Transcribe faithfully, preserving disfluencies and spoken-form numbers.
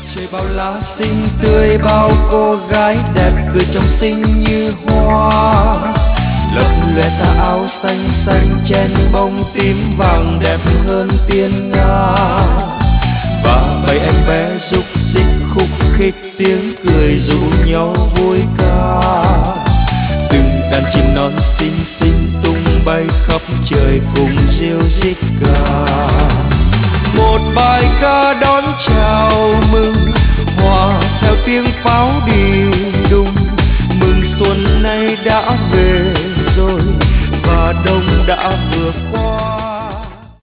trời bao lá xinh tươi, bao cô gái đẹp cười trong xinh như hoa. Lấp loe tà áo xanh xanh chen bông tím vàng đẹp hơn tiên nga. Và bầy em bé rúc rích khúc khích tiếng cười rủ nhau vui ca. Từng đàn chim non xinh xinh tung bay khắp trời cùng ríu rít ca. Một bài ca đón chào mừng